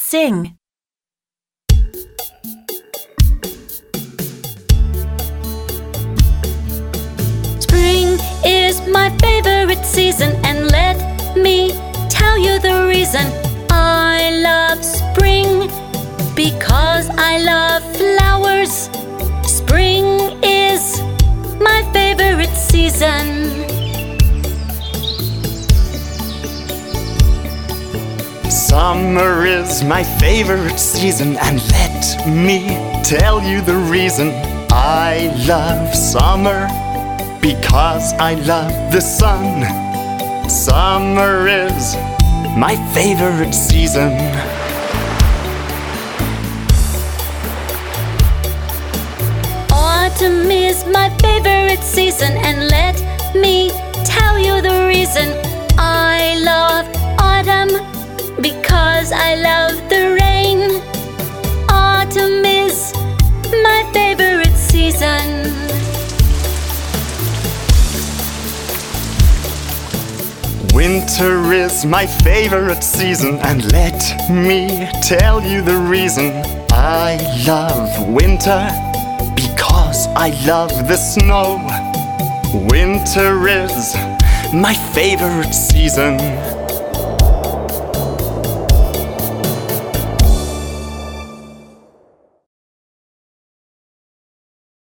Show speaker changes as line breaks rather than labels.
sing. Spring is my favorite season, and let me tell you the reason. I love spring because I love flowers. Spring is my favorite season.
Summer is my favorite season, and let me tell you the reason. I love summer because I love the sun. Summer is my favorite season.
Autumn is my favorite season, and let me tell you the reason. I love autumn because I love the rain. Autumn is my favorite season.
Winter is my favorite season, and let me tell you the reason. I love winter because I love the snow. Winter is my favorite season.